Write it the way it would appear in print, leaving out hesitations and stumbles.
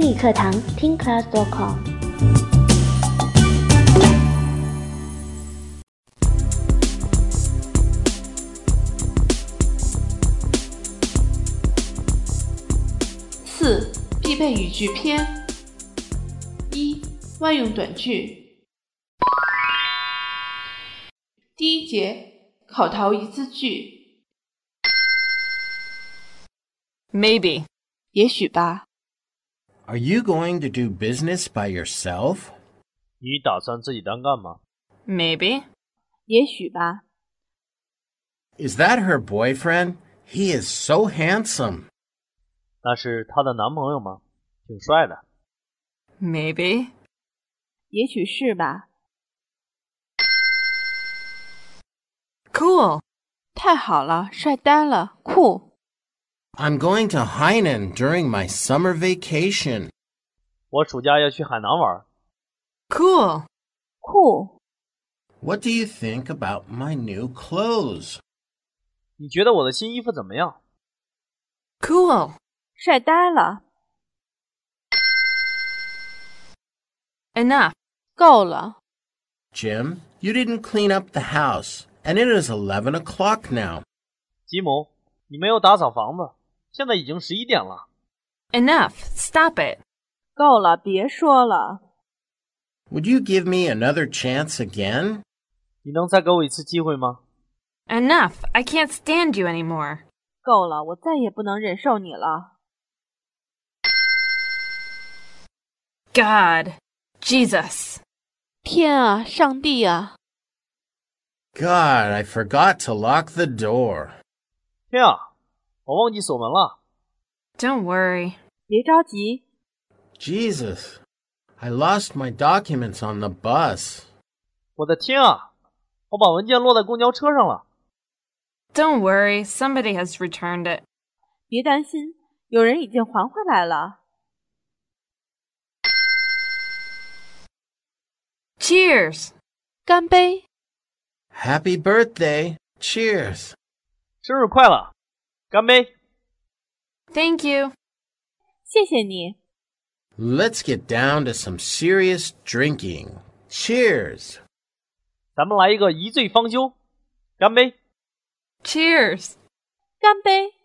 英语课堂听 class.com。 4. 必备语句篇。1. 万用短句。第一节口头一字句。 Maybe. 也许吧。 Are you going to do business by yourself? 你打算自己单干吗？ Maybe. 也许吧。 Is that her boyfriend? He is so handsome. 那是她的男朋友吗？挺帅的。 Maybe. 也许是吧。 Cool. 太好了，帅呆了，酷。 I'm going to Hainan during my summer vacation. 我暑假要去海南玩。 Cool. 酷。 What do you think about my new clothes? 你觉得我的新衣服怎么样？ Cool. 帅呆了。 Enough. 够了。 Jim, you didn't clean up the house, and it is 11 o'clock now. 吉姆，你没有打扫房子，现在已经11点了。 Enough. Stop it. 够了，别说了。 Would you give me another chance again? 你能再给我一次机会吗？ Enough. I can't stand you anymore. 够了，我再也不能忍受你了。 God. Jesus. 天啊，上帝啊！ God, I forgot to lock the door. 天啊，我忘记锁门了。 Don't worry. 别着急。 Jesus, I lost my documents on the bus. 我的天啊，我把文件落在公交车上了。 Don't worry. Somebody has returned it. 别担心，有人已经还回来了。 Cheers. 干杯！ Happy birthday. Cheers. 生日快乐，干杯！ Thank you. 谢谢你。 Let's get down to some serious drinking. Cheers. 咱们来一个一醉方休，干杯！ Cheers. 干杯！